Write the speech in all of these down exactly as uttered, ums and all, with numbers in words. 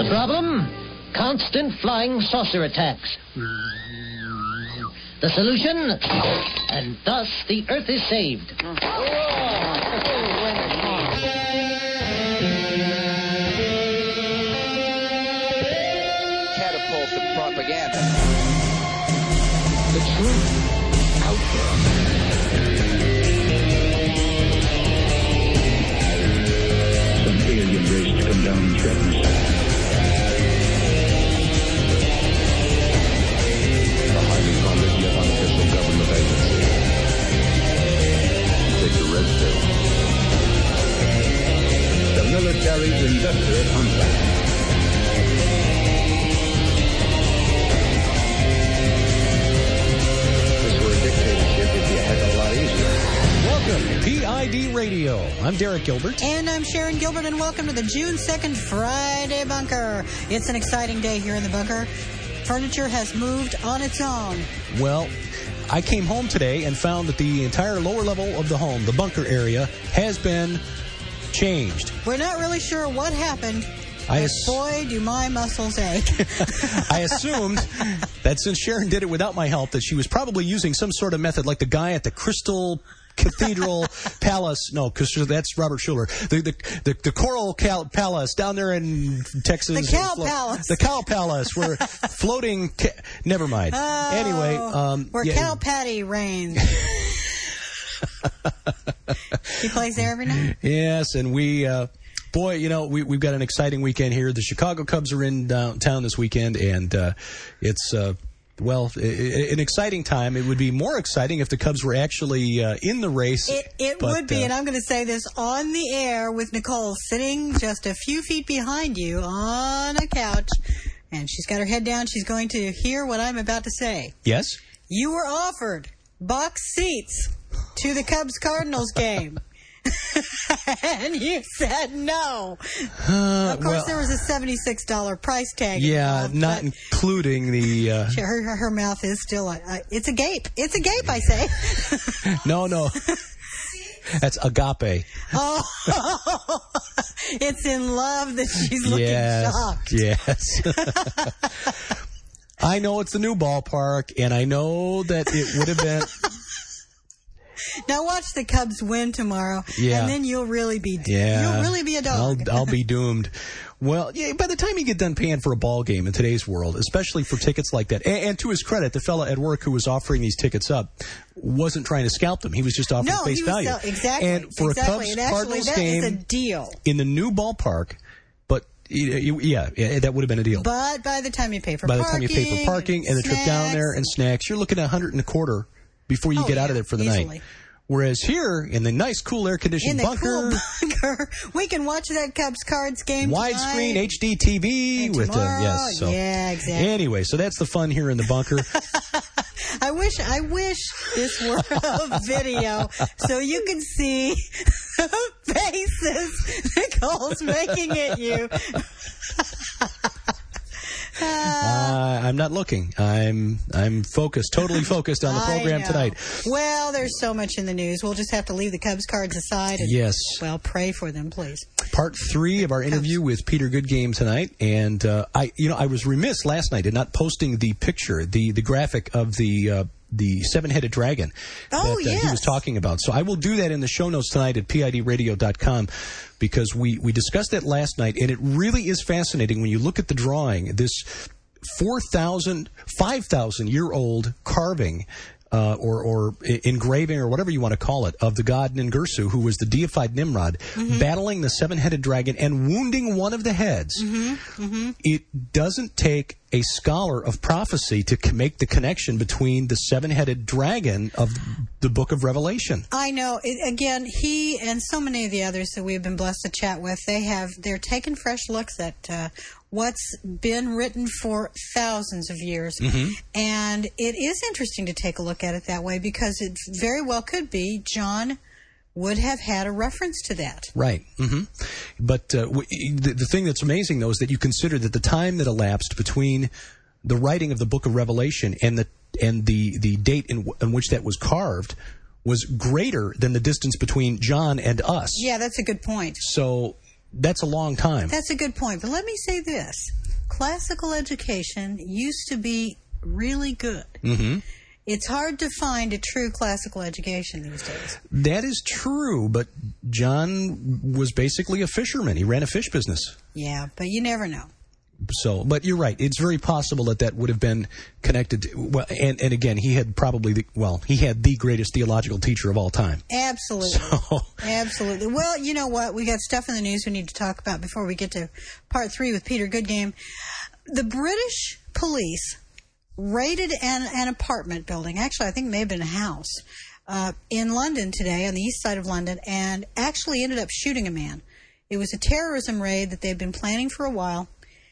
The problem? Constant flying saucer attacks. The solution? And thus the Earth is saved. Catapult of propaganda. The truth out there. Some alien race to come down and threaten us. A highly funded yet unofficial government agency. Take the red pill. The military industrial complex. Welcome, P I D Radio. I'm Derek Gilbert. And I'm Sharon Gilbert, and welcome to the June second Friday Bunker. It's an exciting day here in the bunker. Furniture has moved on its own. Well, I came home today and found that the entire lower level of the home, the bunker area, has been changed. We're not really sure what happened. I But ass- boy, do my muscles ache. I assumed that since Sharon did it without my help, that she was probably using some sort of method like the guy at the Crystal Cathedral Palace. No, because that's Robert Schuller. The the the, the Coral Cal- Palace down there in Texas. The Cow Flo- Palace. The Cow Palace. Where floating. Ca- Never mind. Oh, anyway, um, where yeah, Cow Patty reigns. He plays there every night. Yes, and we. Uh, Boy, you know, we, we've got an exciting weekend here. The Chicago Cubs are in downtown this weekend, and uh, it's, uh, well, I- I- an exciting time. It would be more exciting if the Cubs were actually uh, in the race. It, it but, would be, uh, and I'm going to say this on the air with Nicole sitting just a few feet behind you on a couch, and she's got her head down. She's going to hear what I'm about to say. Yes? You were offered box seats to the Cubs-Cardinals game. And you said no. Uh, Of course, well, there was a seventy-six dollars price tag. yeah, involved, not but including the... Uh, her, her, her mouth is still... A, a, it's a gape. It's a gape, I say. no, no. That's agape. Oh, it's in love that she's looking yes, shocked. yes. I know it's the new ballpark, and I know that it would have been... Now watch the Cubs win tomorrow, Yeah. and then you'll really be Yeah, you'll really be a dog. I'll, I'll be doomed. Well, yeah, by the time you get done paying for a ball game in today's world, especially for tickets like that, and, and to his credit, the fella at work who was offering these tickets up wasn't trying to scalp them. He was just offering no, face he was value. sell- exactly. And for exactly. a Cubs and actually, Cardinals that game is a deal. in the new ballpark, but yeah, yeah, that would have been a deal. But by the time you pay for by the parking, time you pay for parking and the trip down there and snacks, you're looking at a hundred and a quarter before you Oh, get out yeah, of there for the easily. night. Whereas here, in the nice, cool, air-conditioned in the bunker, cool bunker, we can watch that Cubs Cards game widescreen tonight. H D T V And with the tomorrow, yes. So yeah, exactly. Anyway, so that's the fun here in the bunker. I wish, I wish this were a video so you could see the faces Nicole's making at you. Uh, I'm not looking. I'm I'm focused, totally focused on the I program know. tonight. Well, there's so much in the news. We'll just have to leave the Cubs cards aside. And, Yes. well, pray for them, please. Part three of our interview with Peter Goodgame tonight, and uh, I, you know, I was remiss last night in not posting the picture, the the graphic of the. Uh, the seven-headed dragon Oh, that uh, yes. he was talking about. So I will do that in the show notes tonight at P I D radio dot com because we, we discussed that last night, and it really is fascinating when you look at the drawing. This four thousand, five thousand year old carving uh, or, or engraving or whatever you want to call it of the god Ningirsu, who was the deified Nimrod, Mm-hmm. battling the seven-headed dragon and wounding one of the heads. Mm-hmm. Mm-hmm. It doesn't take a scholar of prophecy to c- make the connection between the seven-headed dragon of the book of Revelation. I know. It, again, he and so many of the others that we've been blessed to chat with, they have, they're taking fresh looks at uh, what's been written for thousands of years. Mm-hmm. And it is interesting to take a look at it that way because it very well could be John would have had a reference to that. Right. Mm-hmm. But uh, w- the, the thing that's amazing, though, is that you consider that the time that elapsed between the writing of the book of Revelation and the and the, the date in, w- in which that was carved was greater than the distance between John and us. Yeah, that's a good point. So that's a long time. That's a good point. But let me say this. Classical education used to be really good. Mm-hmm. It's hard to find a true classical education these days. That is true, but John was basically a fisherman. He ran a fish business. Yeah, but you never know. So, but you're right. It's very possible that that would have been connected to, well, and, and again, he had probably, the, well, he had the greatest theological teacher of all time. Absolutely. So. Absolutely. Well, you know what? We got stuff in the news we need to talk about before we get to part three with Peter Goodgame. The British police raided an, an apartment building. Actually, I think it may have been a house uh, in London today, on the east side of London, and actually ended up shooting a man. It was a terrorism raid that they'd been planning for a while.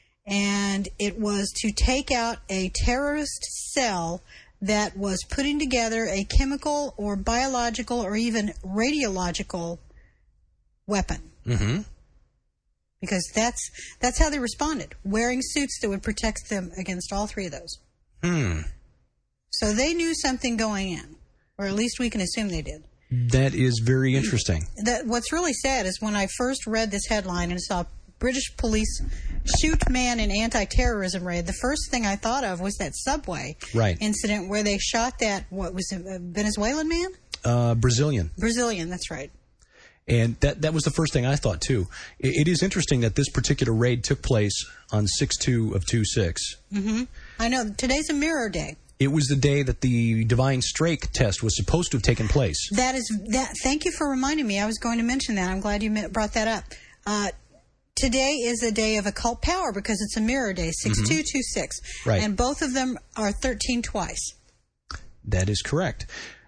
And it was to take out a terrorist cell that was putting together a chemical or biological or even radiological weapon. Mm-hmm. Because that's that's how they responded, wearing suits that would protect them against all three of those. Hmm. So they knew something going in, or at least we can assume they did. That is very interesting. That, what's really sad is when I first read this headline and saw British police shoot man in anti-terrorism raid, the first thing I thought of was that subway right. incident where they shot that, what was it, a Venezuelan man? Uh, Brazilian. Brazilian, that's right. And that that was the first thing I thought, too. It, it is interesting that this particular raid took place on six two of two six. Mm-hmm. I know. Today's a mirror day. It was the day that the Divine Strike test was supposed to have taken place. That is that. Thank you for reminding me. I was going to mention that. I'm glad you brought that up. Uh, today is a day of occult power because it's a mirror day, six two two six. Right. And both of them are thirteen twice. That is correct.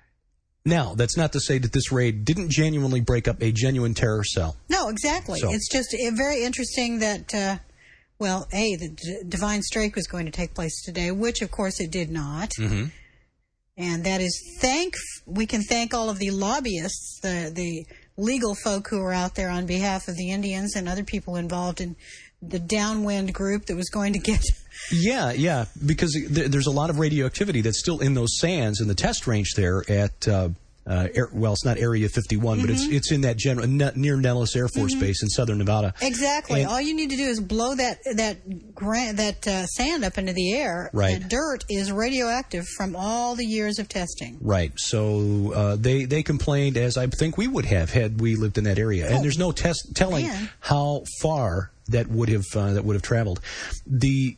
Now, that's not to say that this raid didn't genuinely break up a genuine terror cell. No, exactly. So. It's just uh, very interesting that, uh, well, A, the D- Divine Strike was going to take place today, which, of course, it did not. Mm-hmm. And that is thank, we can thank all of the lobbyists, the, the legal folk who are out there on behalf of the Indians and other people involved in the downwind group that was going to get... Yeah, yeah, because th- there's a lot of radioactivity that's still in those sands in the test range there at, uh, uh, air, well, it's not Area fifty-one, mm-hmm. but it's it's in that general ne- near Nellis Air Force mm-hmm. Base in southern Nevada. Exactly. And, all you need to do is blow that that gra- that uh, sand up into the air. Right. The dirt is radioactive from all the years of testing. Right. So uh, they they complained, as I think we would have had we lived in that area, oh, and there's no test telling man. how far that would have uh, that would have traveled. The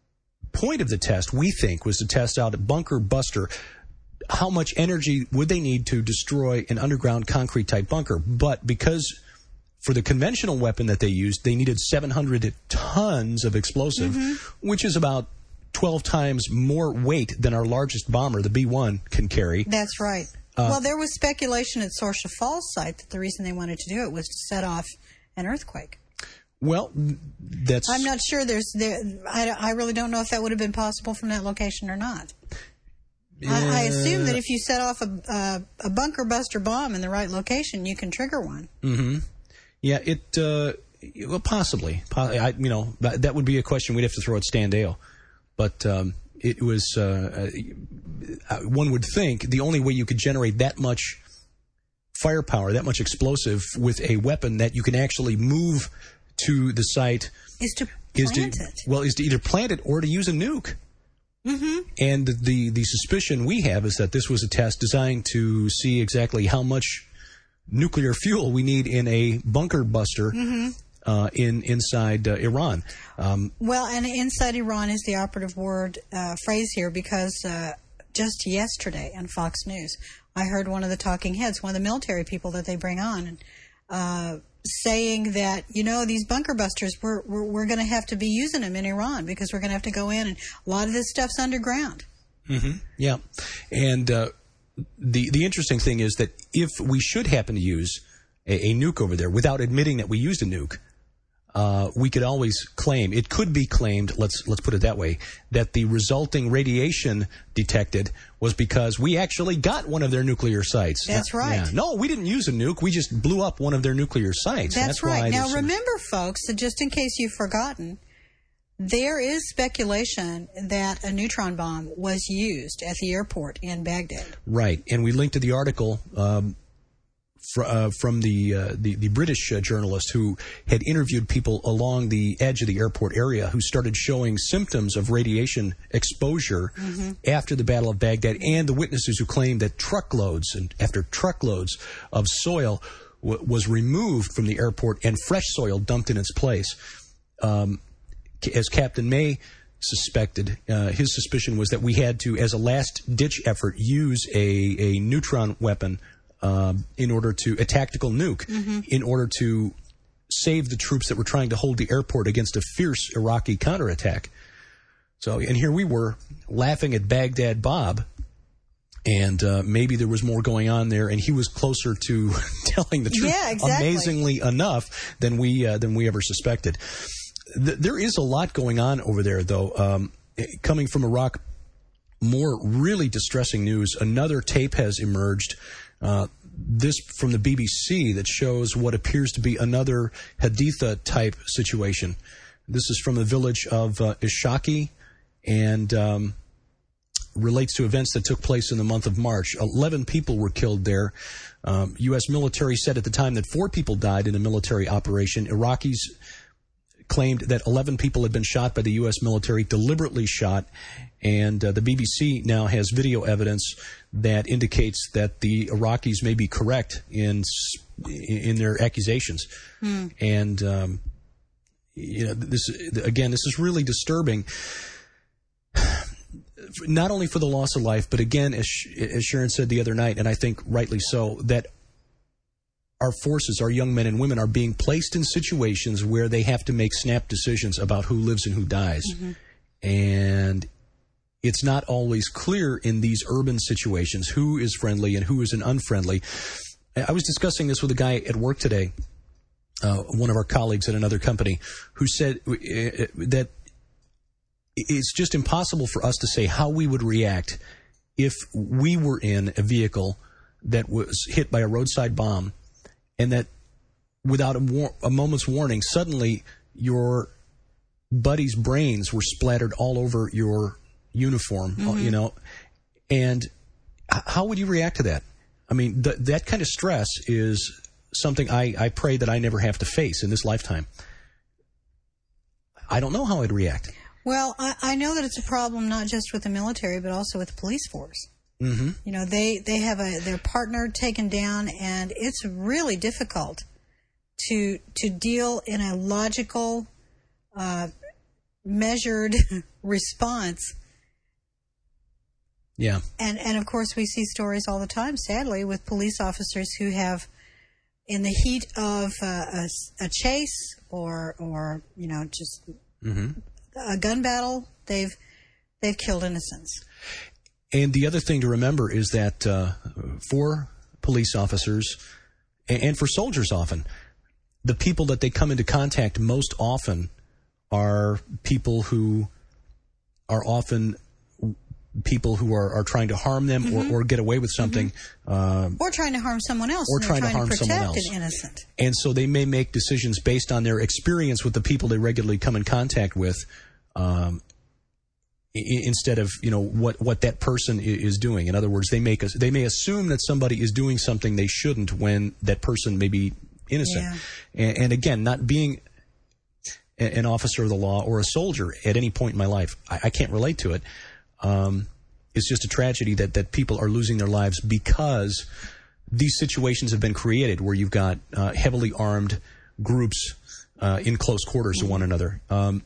point of the test, we think, was to test out a bunker buster. How much energy would they need to destroy an underground concrete-type bunker? But because for the conventional weapon that they used, they needed seven hundred tons of explosive, mm-hmm. which is about twelve times more weight than our largest bomber, the B one, can carry. That's right. Uh, well, there was speculation at Sorcia Falls site that the reason they wanted to do it was to set off an earthquake. Well, that's... I'm not sure there's... There, I, I really don't know if that would have been possible from that location or not. Uh, I, I assume that if you set off a, uh, a bunker buster bomb in the right location, you can trigger one. Mm-hmm. Yeah, it... Uh, well, possibly. I, you know, that, that would be a question we'd have to throw at Stan Dale. But um, it was... Uh, uh, one would think the only way you could generate that much firepower, that much explosive with a weapon that you can actually move... to the site is to is plant to, it. Well, is to either plant it or to use a nuke. Mm-hmm. And the the suspicion we have is that this was a test designed to see exactly how much nuclear fuel we need in a bunker buster mm-hmm. uh, in inside uh, Iran. Um, well, and inside Iran is the operative word uh, phrase here because uh, just yesterday on Fox News, I heard one of the talking heads, one of the military people that they bring on, and. Uh, saying that, you know, these bunker busters, we're, we're, we're going to have to be using them in Iran because we're going to have to go in and a lot of this stuff's underground. Mm-hmm. Yeah. And uh, the, the interesting thing is that if we should happen to use a, a nuke over there without admitting that we used a nuke, uh, we could always claim, it could be claimed, let's let's put it that way, that the resulting radiation detected was because we actually got one of their nuclear sites. That's now, right. Yeah. No, we didn't use a nuke. We just blew up one of their nuclear sites. That's, That's right. Why now, remember, folks, that just in case you've forgotten, there is speculation that a neutron bomb was used at the airport in Baghdad. Right. And we linked to the article... Um, fr- uh, from the, uh, the the British uh, journalist who had interviewed people along the edge of the airport area who started showing symptoms of radiation exposure mm-hmm. after the Battle of Baghdad, and the witnesses who claimed that truckloads and after truckloads of soil w- was removed from the airport and fresh soil dumped in its place. Um, as Captain May suspected, uh, his suspicion was that we had to, as a last-ditch effort, use a, a neutron weapon uh, in order to, a tactical nuke, mm-hmm. in order to save the troops that were trying to hold the airport against a fierce Iraqi counterattack. So, and here we were laughing at Baghdad Bob, and uh, maybe there was more going on there, and he was closer to telling the truth, yeah, exactly. amazingly enough, than we uh, than we ever suspected. There is a lot going on over there, though. Um, coming from Iraq, more really distressing news. Another tape has emerged, uh, this from the B B C, that shows what appears to be another Haditha-type situation. This is from the village of uh, Ishaki, and um, relates to events that took place in the month of March. Eleven people were killed there. Um, U S military said at the time that four people died in a military operation. Iraqis claimed that eleven people had been shot by the U S military, deliberately shot, and uh, the B B C now has video evidence that indicates that the Iraqis may be correct in in their accusations. Hmm. And um, you know, this again, this is really disturbing. Not only for the loss of life, but again, as, as Sharon said the other night, and I think rightly so, that our forces, our young men and women, are being placed in situations where they have to make snap decisions about who lives and who dies. Mm-hmm. And it's not always clear in these urban situations who is friendly and who is an unfriendly. I was discussing this with a guy at work today, uh, one of our colleagues at another company, who said uh, that it's just impossible for us to say how we would react if we were in a vehicle that was hit by a roadside bomb, and that without a, war- a moment's warning, suddenly your buddy's brains were splattered all over your uniform, mm-hmm. you know, and h- how would you react to that? I mean, th- that kind of stress is something I, I pray that I never have to face in this lifetime. I don't know how I'd react. Well, I, I know that it's a problem not just with the military, but also with the police force. Mm-hmm. You know, they, they have a their partner taken down, and it's really difficult to to deal in a logical, uh, measured response. Yeah. And and of course we see stories all the time, sadly, with police officers who have, in the heat of uh, a, a chase or or you know just mm-hmm. a gun battle, they've they've killed innocents. And the other thing to remember is that uh, for police officers and, and for soldiers often, the people that they come into contact most often are people who are often people who are, are trying to harm them mm-hmm. or, or get away with something. Mm-hmm. uh, or trying to harm someone else. Or and trying, trying to harm to someone else. An innocent. And so they may make decisions based on their experience with the people they regularly come in contact with, um, instead of, you know, what, what that person is doing. In other words, they make a, they may assume that somebody is doing something they shouldn't when that person may be innocent. Yeah. And, and again, not being an officer of the law or a soldier at any point in my life, I, I can't relate to it. Um, it's just a tragedy that, that people are losing their lives because these situations have been created where you've got uh, heavily armed groups uh, in close quarters mm-hmm. to one another. Um,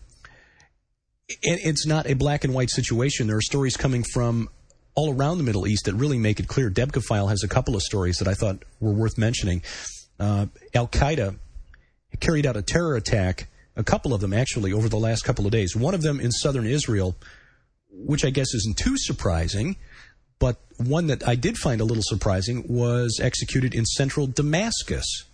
and it's not a black and white situation. There are stories coming from all around the Middle East that really make it clear. Debka File has a couple of stories that I thought were worth mentioning. Uh, Al-Qaeda carried out a terror attack, a couple of them actually, over the last couple of days. One of them in southern Israel, which I guess isn't too surprising, but one that I did find a little surprising was executed in central Damascus.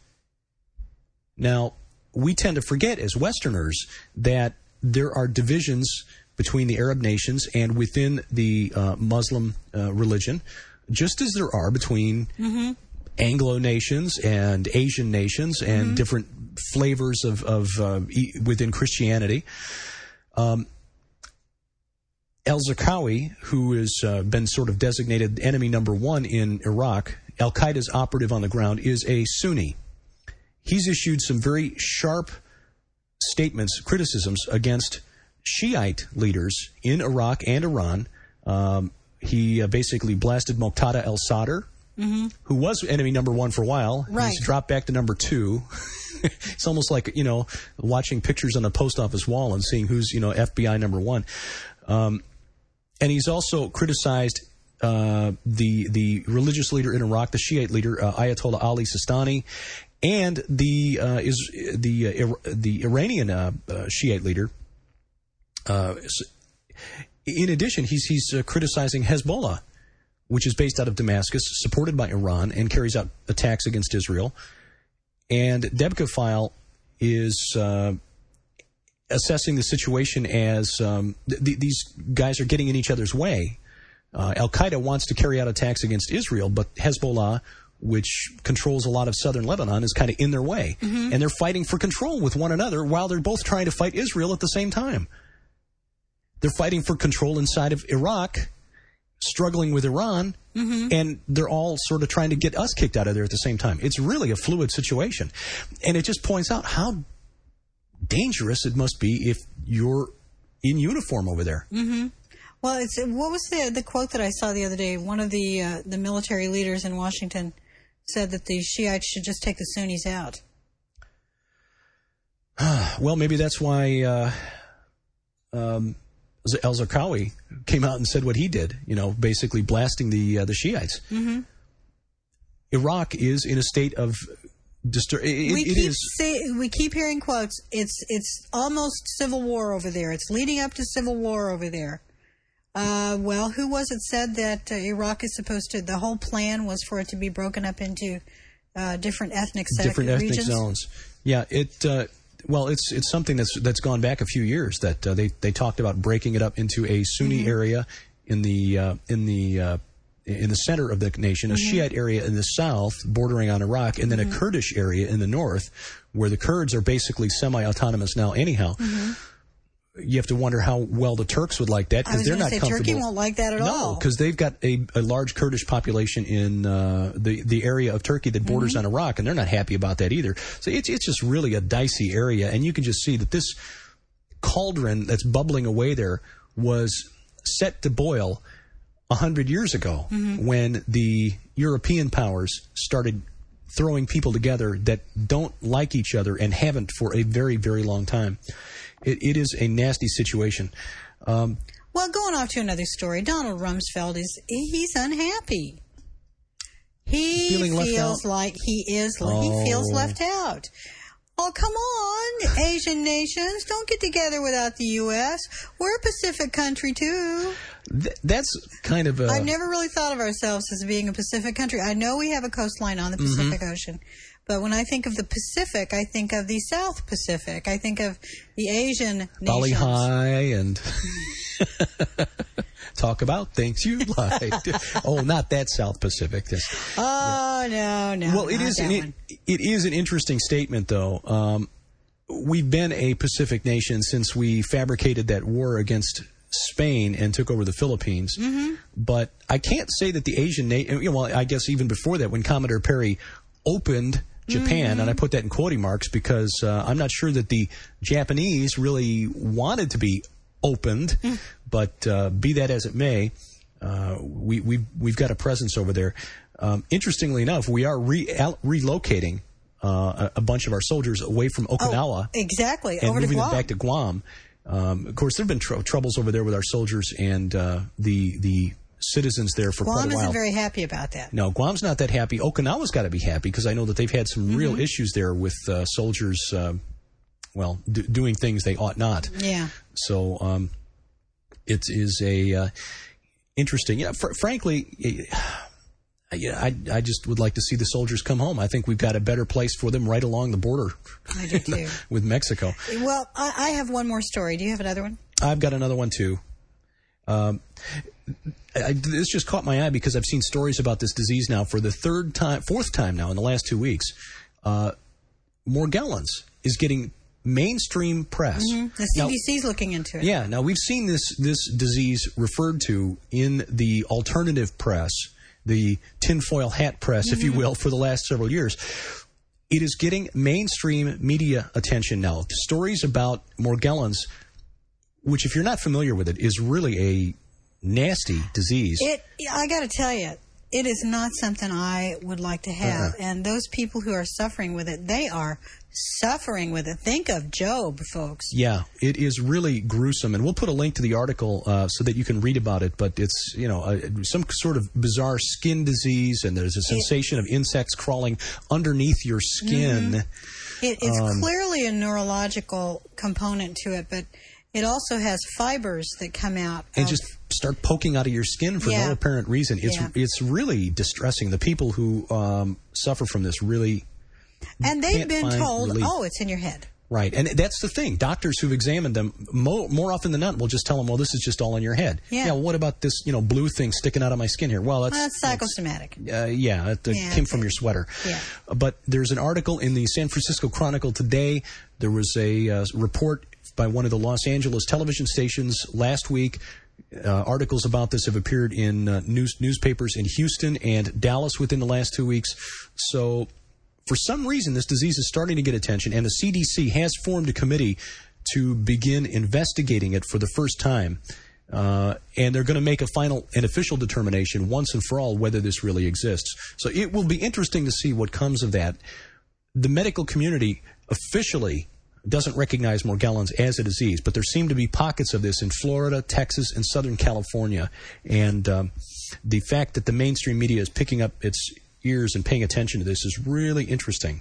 Now, we tend to forget as Westerners that there are divisions between the Arab nations and within the uh, Muslim uh, religion, just as there are between mm-hmm. Anglo nations and Asian nations and mm-hmm. different flavors of, of uh, e- within Christianity. Um, Al-Zarqawi, who has uh, been sort of designated enemy number one in Iraq Al-Qaeda's operative on the ground, is a Sunni. He's issued some very sharp statements, criticisms against Shiite leaders in Iraq and Iran. Um, he uh, basically blasted Muqtada al-Sadr, mm-hmm. who was enemy number one for a while. Right. He's dropped back to number two. It's almost like, you know, watching pictures on the post office wall and seeing who's, you know, F B I number one. Um, and he's also criticized uh, the the religious leader in Iraq, the Shiite leader, uh, Ayatollah Ali Sistani, and the uh, is the uh, the Iranian uh, uh, Shiite leader. Uh, in addition, he's he's uh, criticizing Hezbollah, which is based out of Damascus, supported by Iran, and carries out attacks against Israel. And Debka File is uh, assessing the situation as um, th- th- these guys are getting in each other's way. Uh, Al-Qaeda wants to carry out attacks against Israel, but Hezbollah, which controls a lot of southern Lebanon, is kind of in their way. Mm-hmm. And they're fighting for control with one another while they're both trying to fight Israel at the same time. They're fighting for control inside of Iraq, struggling with Iran, mm-hmm. and they're all sort of trying to get us kicked out of there at the same time. It's really a fluid situation. And it just points out how dangerous it must be if you're in uniform over there. Mm-hmm. Well, it's what was the the quote that I saw the other day? One of the uh, the military leaders in Washington said that the Shiites should just take the Sunnis out. Well, maybe that's why uh, um, al-Zarqawi came out and said what he did, you know, basically blasting the uh, the Shiites. Mm-hmm. Iraq is in a state of distur- it, we it keep is say, we keep hearing quotes. It's it's almost civil war over there. It's leading up to civil war over there. Uh, well, who was it said that uh, Iraq is supposed to? The whole plan was for it to be broken up into uh, different ethnic different ethnic regions. zones. Yeah, it. Uh, Well, it's it's something that's that's gone back a few years. That uh, they they talked about breaking it up into a Sunni mm-hmm. area in the uh, in the uh, in the center of the nation, a mm-hmm. Shiite area in the south, bordering on Iraq, and then mm-hmm. a Kurdish area in the north, where the Kurds are basically semi-autonomous now. Anyhow, mm-hmm. you have to wonder how well the Turks would like that, because they're not say, comfortable. Turkey won't like that at no, all. No, because they've got a, a large Kurdish population in uh, the the area of Turkey that borders mm-hmm. on Iraq, and they're not happy about that either. So it's it's just really a dicey area, and you can just see that this cauldron that's bubbling away there was set to boil a hundred years ago mm-hmm. when the European powers started throwing people together that don't like each other and haven't for a very, very long time. It, it is a nasty situation. Um, well, going off to another story, Donald Rumsfeld is he's unhappy. He feels like he is. Oh. He feels left out. Oh, come on, Asian nations, don't get together without the U S. We're a Pacific country too. Th- that's kind of a. I've never really thought of ourselves as being a Pacific country. I know we have a coastline on the Pacific mm-hmm. Ocean. But when I think of the Pacific, I think of the South Pacific. I think of the Asian nations. Bali High and talk about things you like. Oh, not that South Pacific. Oh, yeah. no, no. Well, it is, an, it, it is an interesting statement, though. Um, we've been a Pacific nation since we fabricated that war against Spain and took over the Philippines. Mm-hmm. But I can't say that the Asian nation, you know, well, I guess even before that, when Commodore Perry opened Japan, mm-hmm. and I put that in quoting marks because uh, I'm not sure that the Japanese really wanted to be opened, mm. but uh, be that as it may, uh, we, we've, we've got a presence over there. Um, interestingly enough, we are re- al- relocating uh, a, a bunch of our soldiers away from Okinawa. Oh, exactly, and over to moving Guam. them back to Guam. Um, of course, there have been tr- troubles over there with our soldiers and uh, the the citizens there for Guam quite a while. Guam isn't very happy about that. No, Guam's not that happy. Okinawa's got to be happy because I know that they've had some mm-hmm. real issues there with uh, soldiers, uh, well, d- doing things they ought not. Yeah. So um, it is a uh, interesting. Yeah, fr- frankly, yeah, I I just would like to see the soldiers come home. I think we've got a better place for them right along the border. I do too. with Mexico. Well, I, I have one more story. Do you have another one? I've got another one too. Um, I, this just caught my eye because I've seen stories about this disease now for the third time, fourth time now in the last two weeks. Uh, Morgellons is getting mainstream press. Mm-hmm. The C D C's now, looking into it. Yeah. Now we've seen this this disease referred to in the alternative press the tinfoil hat press, mm-hmm. if you will, for the last several years. It is getting mainstream media attention now. Stories about Morgellons, which, if you're not familiar with it, is really a nasty disease. It, I got to tell you, it is not something I would like to have. Uh-uh. And those people who are suffering with it, they are suffering with it. Think of Job, folks. Yeah, it is really gruesome. And we'll put a link to the article uh, so that you can read about it. But it's, you know, uh, some sort of bizarre skin disease, and there's a sensation it, of insects crawling underneath your skin. Mm-hmm. It, it's um, clearly a neurological component to it, but it also has fibers that come out. And of, just start poking out of your skin for yeah. no apparent reason. It's yeah. it's really distressing. The people who um, suffer from this really And they've can't been find told, relief. oh, it's in your head. Right. And that's the thing. Doctors who've examined them, more, more often than not, will just tell them, well, this is just all in your head. Yeah. yeah well, what about this, you know, blue thing sticking out of my skin here? Well, that's... Well, that's psychosomatic. Uh, yeah, it uh, yeah, came from your sweater. Yeah. But there's an article in the San Francisco Chronicle today. There was a uh, report by one of the Los Angeles television stations last week. Uh, articles about this have appeared in uh, news newspapers in Houston and Dallas within the last two weeks. So, for some reason, this disease is starting to get attention, and the C D C has formed a committee to begin investigating it for the first time. Uh, and they're going to make a final and official determination once and for all whether this really exists. So it will be interesting to see what comes of that. The medical community officially doesn't recognize Morgellons as a disease, but there seem to be pockets of this in Florida, Texas, and Southern California. And um, the fact that the mainstream media is picking up its ears and paying attention to this is really interesting.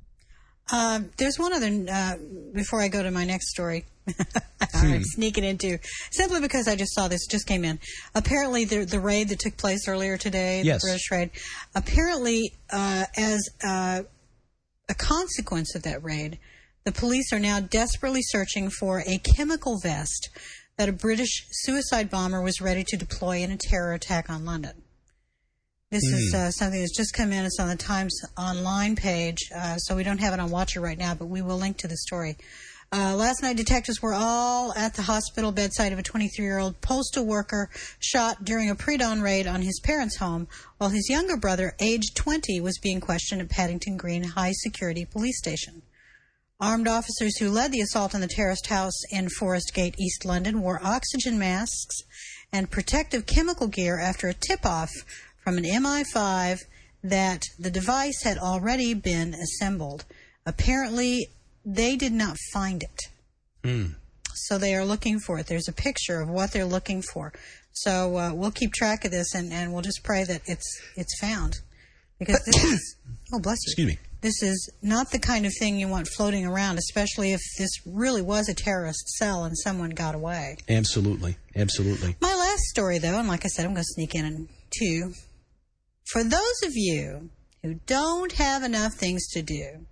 Uh, there's one other, uh, before I go to my next story, I'm hmm. sneaking into, simply because I just saw this, just came in. Apparently, the, the raid that took place earlier today, yes. the British raid, apparently, uh, as uh, a consequence of that raid, the police are now desperately searching for a chemical vest that a British suicide bomber was ready to deploy in a terror attack on London. This mm. is uh, something that's just come in. It's on the Times Online page, uh, so we don't have it on Watcher right now, but we will link to the story. Uh, last night, detectives were all at the hospital bedside of a twenty-three-year-old postal worker shot during a pre-dawn raid on his parents' home, while his younger brother, aged twenty, was being questioned at Paddington Green High-Security Police Station. Armed officers who led the assault on the terraced house in Forest Gate, East London, wore oxygen masks and protective chemical gear after a tip-off from an M I five that the device had already been assembled. Apparently, they did not find it. Mm. So they are looking for it. There's a picture of what they're looking for. So uh, we'll keep track of this, and, and we'll just pray that it's it's found. Because this is... Oh, bless you. Excuse me. This is not the kind of thing you want floating around, especially if this really was a terrorist cell and someone got away. Absolutely. Absolutely. My last story, though, and like I said, I'm going to sneak in in two. For those of you who don't have enough things to do,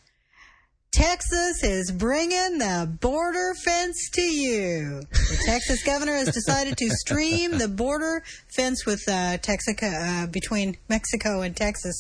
Texas is bringing the border fence to you. The Texas governor has decided to stream the border fence with uh, Texico, uh, between Mexico and Texas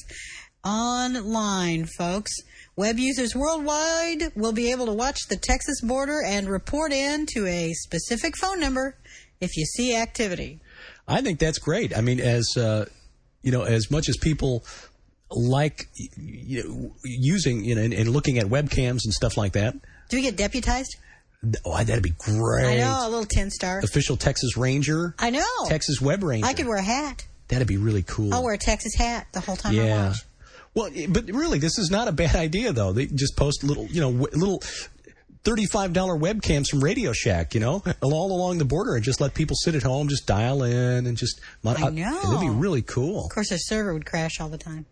online, folks. Web users worldwide will be able to watch the Texas border and report in to a specific phone number if you see activity. I think that's great. I mean, as uh, you know, as much as people like you know, using you know and, and looking at webcams and stuff like that. Do we get deputized? Oh, that'd be great. I know, a little tin star. Official Texas Ranger. I know. Texas Web Ranger. I could wear a hat. That'd be really cool. I'll wear a Texas hat the whole time yeah. I watch. Well, but really, this is not a bad idea, though. They just post little, you know, little thirty-five dollar webcams from Radio Shack, you know, all along the border, and just let people sit at home, just dial in, and just. I know. It'd be really cool. Of course, their server would crash all the time.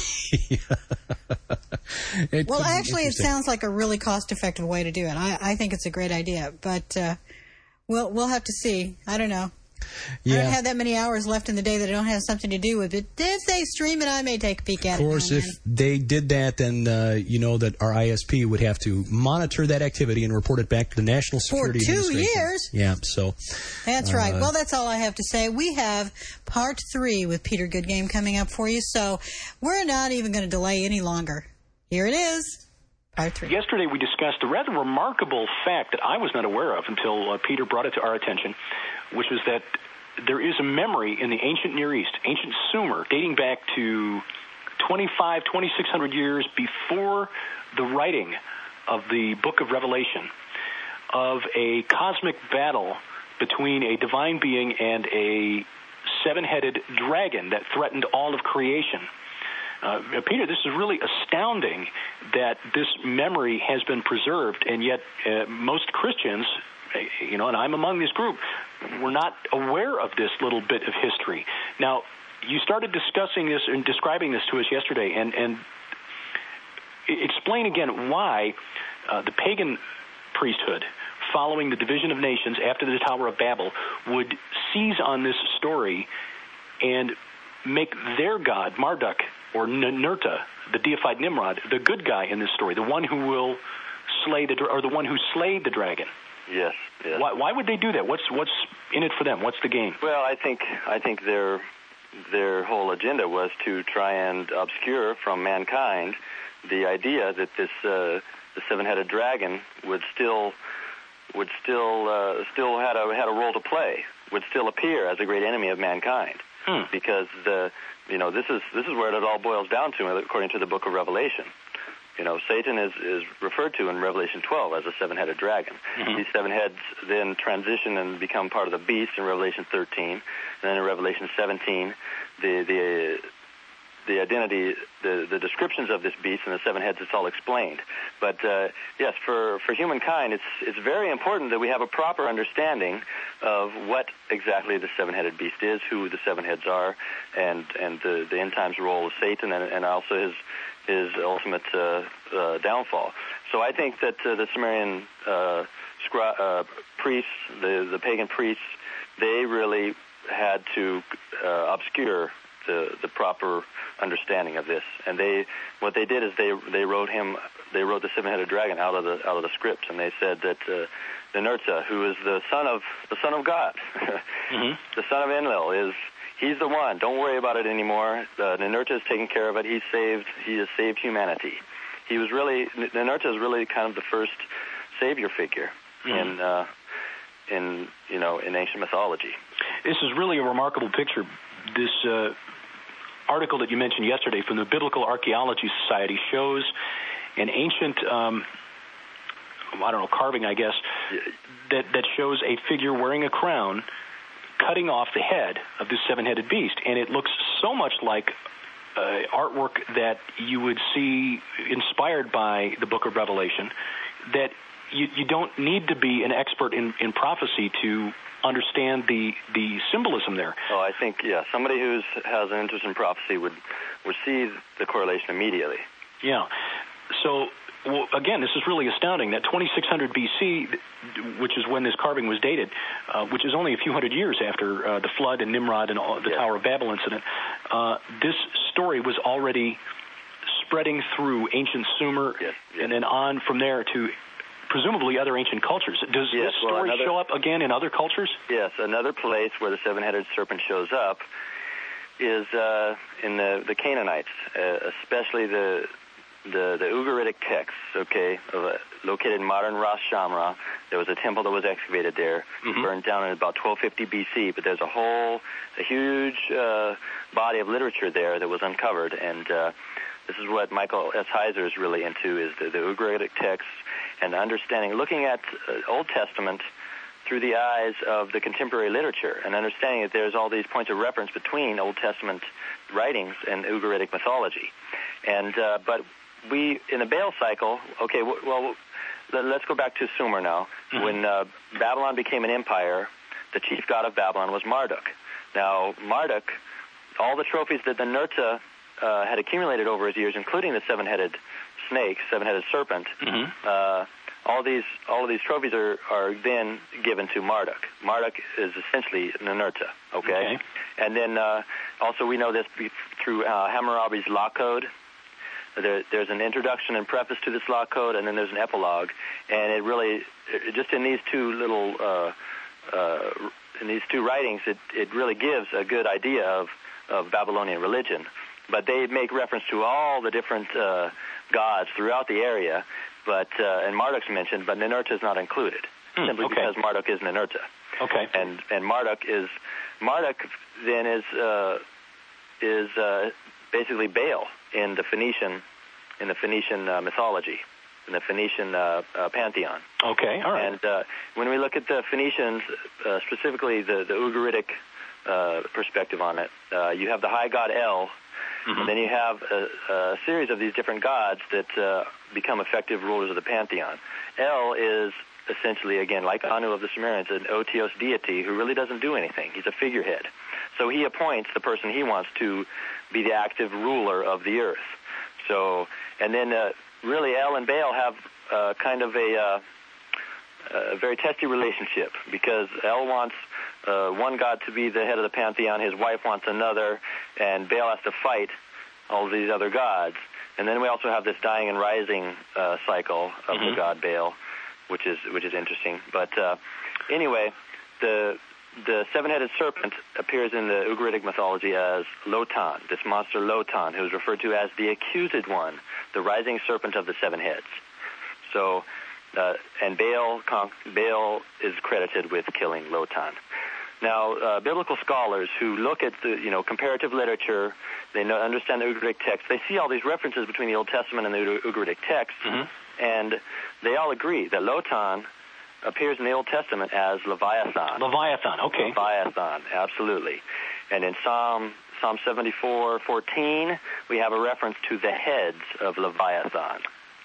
It well, actually, it sounds like a really cost-effective way to do it. I, I think it's a great idea, but uh, we'll we'll have to see. I don't know. Yeah. I don't have that many hours left in the day that I don't have something to do with it. If they stream it, I may take a peek at it. Of course, if they did that, then uh, you know that our I S P would have to monitor that activity and report it back to the National Security Administration. For two years. Yeah, so. That's uh, right. Well, that's all I have to say. We have part three with Peter Goodgame coming up for you, so we're not even going to delay any longer. Here it is. Part three. Yesterday we discussed a rather remarkable fact that I was not aware of until uh, Peter brought it to our attention, which was that there is a memory in the ancient Near East, ancient Sumer, dating back to twenty-five, twenty-six hundred years before the writing of the Book of Revelation, of a cosmic battle between a divine being and a seven-headed dragon that threatened all of creation. Uh, Peter, this is really astounding that this memory has been preserved, and yet uh, most Christians, you know, and I'm among this group, we're not aware of this little bit of history. Now, you started discussing this and describing this to us yesterday, and, and explain again why uh, the pagan priesthood, following the division of nations after the Tower of Babel, would seize on this story and make their god, Marduk, or Ninurta, the deified Nimrod, the good guy in this story, the one who will slay the, or the one who slayed the dragon. Yes, yes. Why, why would they do that? What's what's in it for them? What's the game? Well, I think I think their their whole agenda was to try and obscure from mankind the idea that this uh, the seven-headed dragon would still would still uh, still had a had a role to play, would still appear as a great enemy of mankind. Hmm. Because the you know this is this is where it all boils down to, according to the Book of Revelation. You know, Satan is, is referred to in Revelation twelve as a seven-headed dragon. Mm-hmm. These seven heads then transition and become part of the beast in Revelation thirteen. And then in Revelation seventeen, the the the identity, the, the descriptions of this beast and the seven heads, it's all explained. But, uh, yes, for, for humankind, it's it's very important that we have a proper understanding of what exactly the seven-headed beast is, who the seven heads are, and, and the, the end times role of Satan, and, and also his his ultimate uh, uh, downfall. So I think that uh, the Sumerian uh, scri- uh, priests, the, the pagan priests, they really had to uh, obscure the, the proper understanding of this, and they what they did is they they wrote him they wrote the seven-headed dragon out of the out of the script, and they said that uh, Ninurta, who is the son of the son of God, mm-hmm. the son of Enlil, is he's the one. Don't worry about it anymore. Uh, Ninurta is taking care of it. He saved he has saved humanity. He was really Ninurta is really kind of the first savior figure mm-hmm. in uh, in you know in ancient mythology. This is really a remarkable picture. This. Uh article that you mentioned yesterday from the Biblical Archaeology Society shows an ancient, um, I don't know, carving, I guess, that, that shows a figure wearing a crown cutting off the head of this seven-headed beast. And it looks so much like uh, artwork that you would see inspired by the Book of Revelation that you, you don't need to be an expert in, in prophecy to understand the the symbolism there. Oh, I think, yeah, somebody who has an interest in prophecy would, would see the correlation immediately. Yeah. So, well, again, this is really astounding that twenty-six hundred B C, which is when this carving was dated, uh, which is only a few hundred years after uh, the flood and Nimrod and all, the yes. Tower of Babel incident, uh, this story was already spreading through ancient Sumer yes. Yes. and then on from there to presumably other ancient cultures. Does yes, this story well, another, show up again in other cultures? Yes, another place where the seven-headed serpent shows up is uh, in the, the Canaanites, uh, especially the the, the Ugaritic texts, okay, of, uh, located in modern Ras Shamra. There was a temple that was excavated there, mm-hmm. burned down in about twelve fifty B C, but there's a whole, a huge uh, body of literature there that was uncovered, and uh, this is what Michael S. Heiser is really into, is the, the Ugaritic texts, and understanding, looking at uh, Old Testament through the eyes of the contemporary literature, and understanding that there's all these points of reference between Old Testament writings and Ugaritic mythology. And uh, but we, in the Baal cycle, okay, w- well, let's go back to Sumer now. Mm-hmm. When uh, Babylon became an empire, the chief god of Babylon was Marduk. Now, Marduk, all the trophies that the Ninurta uh, had accumulated over his years, including the seven-headed snake, seven-headed serpent, mm-hmm. uh, all these all of these trophies are, are then given to Marduk. Marduk is essentially Ninurta, okay? okay. And then uh, also we know this through uh, Hammurabi's law code. There, there's an introduction and preface to this law code, and then there's an epilogue. And it really, just in these two little, uh, uh, in these two writings, it, it really gives a good idea of, of Babylonian religion. But they make reference to all the different uh, gods throughout the area, but uh, and Marduk's mentioned, but Ninurta is not included, mm, simply okay. because Marduk is Ninurta. Okay. And and Marduk is Marduk then is uh, is uh, basically Baal in the Phoenician in the Phoenician uh, mythology, in the Phoenician uh, uh, pantheon. Okay. All right. And uh, when we look at the Phoenicians, uh, specifically the the Ugaritic uh, perspective on it, uh, you have the high god El. Mm-hmm. And then you have a, a series of these different gods that uh, become effective rulers of the pantheon. El is essentially, again, like Anu of the Sumerians, an Otios deity who really doesn't do anything. He's a figurehead. So he appoints the person he wants to be the active ruler of the earth. So, and then uh, really El and Baal have uh, kind of a, uh, a very testy relationship, because El wants Uh, one god to be the head of the pantheon, his wife wants another, and Baal has to fight all these other gods. And then we also have this dying and rising uh, cycle of mm-hmm. the god Baal, which is which is interesting. But uh, anyway, the the seven-headed serpent appears in the Ugaritic mythology as Lotan, this monster Lotan, who is referred to as the accused one, the rising serpent of the seven heads. So, uh, and Baal, Baal is credited with killing Lotan. Now, uh, biblical scholars who look at the, you know, comparative literature, they know, understand the Ugaritic text. They see all these references between the Old Testament and the Ugaritic text, mm-hmm. and they all agree that Lotan appears in the Old Testament as Leviathan. Leviathan, okay. Leviathan, absolutely. And in Psalm Psalm seventy-four fourteen, we have a reference to the heads of Leviathan.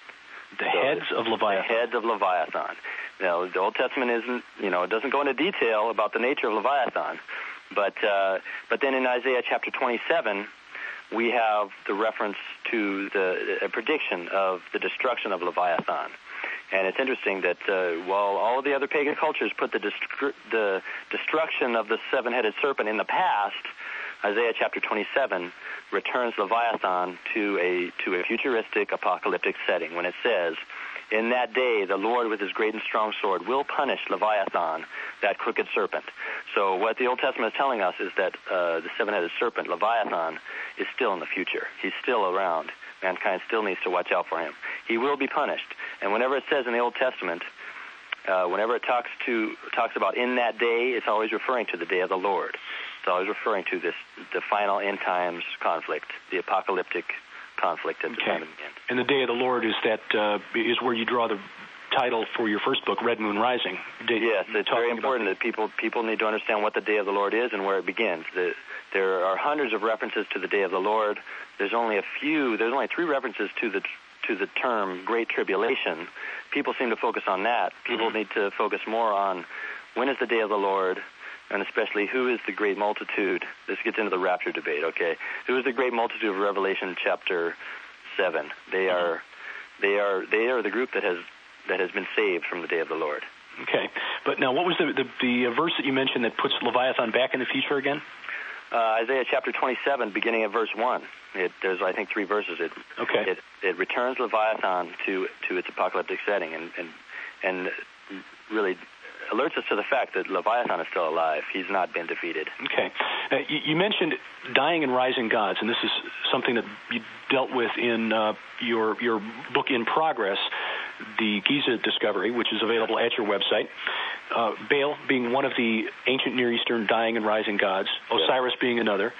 The so heads of Leviathan. The heads of Leviathan. Now, the Old Testament isn't, you know, it doesn't go into detail about the nature of Leviathan, but uh, but then in Isaiah chapter twenty-seven, we have the reference to the a prediction of the destruction of Leviathan. And it's interesting that uh, while all of the other pagan cultures put the destru- the destruction of the seven-headed serpent in the past, Isaiah chapter twenty-seven returns Leviathan to a to a futuristic apocalyptic setting when it says, "In that day, the Lord with his great and strong sword will punish Leviathan, that crooked serpent." So what the Old Testament is telling us is that uh, the seven-headed serpent, Leviathan, is still in the future. He's still around. Mankind still needs to watch out for him. He will be punished. And whenever it says in the Old Testament, uh, whenever it talks to talks about in that day, it's always referring to the day of the Lord. It's always referring to this the final end times conflict, the apocalyptic conflict at the okay. time of the end. And the day of the Lord is that uh, is where you draw the title for your first book, Red Moon Rising. Day, yes, it's very important that people people need to understand what the day of the Lord is and where it begins. The, there are hundreds of references to the day of the Lord. There's only a few. There's only three references to the to the term Great Tribulation. People seem to focus on that. People mm-hmm. need to focus more on when is the day of the Lord, and especially who is the great multitude. This gets into the rapture debate, okay? Who is the great multitude of Revelation chapter seven? They mm-hmm. are they are they are the group that has that has been saved from the day of the Lord. Okay. But now what was the the, the verse that you mentioned that puts Leviathan back in the future again? Uh, Isaiah chapter twenty-seven, beginning at verse one. It, there's, I think, three verses. It, okay. It, it returns Leviathan to, to its apocalyptic setting and, and and really alerts us to the fact that Leviathan is still alive. He's not been defeated. Okay. Uh, you, you mentioned dying and rising gods, and this is something that you dealt with in uh, your your book In Progress, the Giza Discovery, which is available at your website. Uh, Baal being one of the ancient Near Eastern dying and rising gods, Osiris yeah. being another,